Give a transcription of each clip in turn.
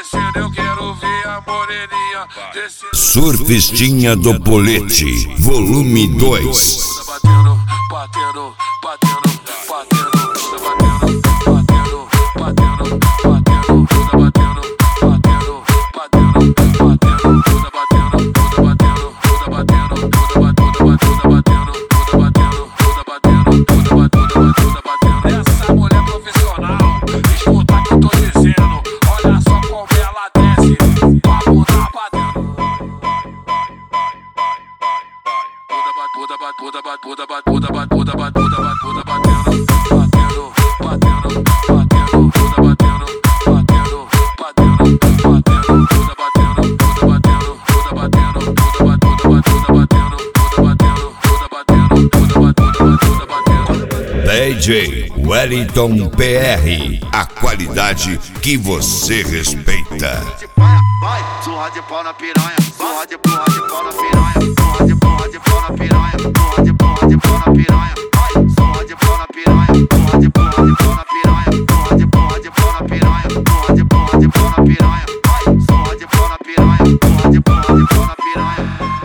descendo, eu quero ver a moreninha descendo. Surfistinha do Polete, volume 2. Batendo, batendo, batendo, batendo, batendo, batendo, batendo, batendo, batendo, batendo, batendo, essa mulher profissional, escuta que eu tô dizendo, olha só como ela desce, papo tá batendo. DJ Wellington PR, a qualidade que você respeita. Vai, surra de pau na piranha, surra de pau na piranha, surra de pau na piranha, surra de pau na piranha, vai, surra de pau na piranha, surra de pau na piranha, surra de pau na piranha, surra de pau na piranha, vai, surra de pau na piranha, surra de pau na piranha.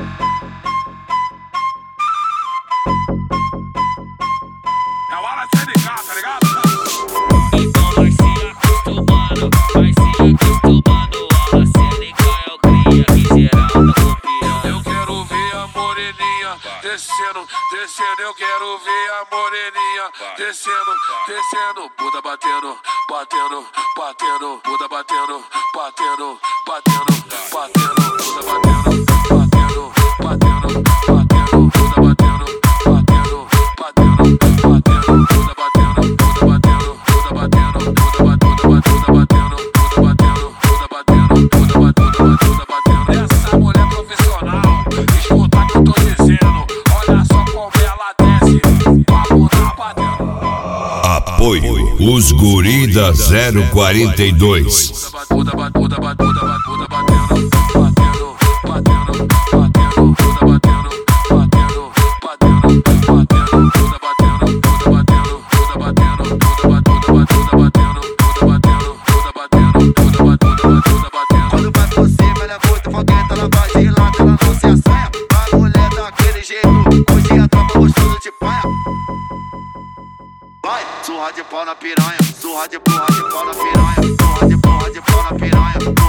É a hora de sair de casa, tá ligado? Então vai se acostumando, vai se acostumando. A Seneca é o cria que geral tá copiando. Eu quero ver a moreninha descendo, descendo. Eu quero ver a moreninha descendo, descendo. Puta batendo, batendo, batendo. Puta batendo, batendo, batendo, batendo. Puta batendo, batendo, batendo, batendo. Puta batendo, batendo, batendo, batendo. Puta batendo, puta batendo, puta batendo, puta batendo, puta batendo, puta batendo, puta batendo, puta batendo, puta batendo. Essa mulher profissional, escuta que eu tô dizendo, olha só como ela desce, papo tá batendo. Apoio os guri da 042. Puta batendo, batendo, batendo, batendo, batendo, batendo, puta batendo, batendo, batendo, batendo, puta batendo, puta batendo, puta batendo, puta batendo, puta batendo, puta batendo, puta batendo, puta batendo, puta batendo. Quando vai por cima, ela é muito fogueta, ela vai de lado, ela não se assanha. A mulher daquele jeito, hoje a tropa gostoso de panha. Vai, surra de pau na piranha, surra de pau na piranha, surra de pau na piranha.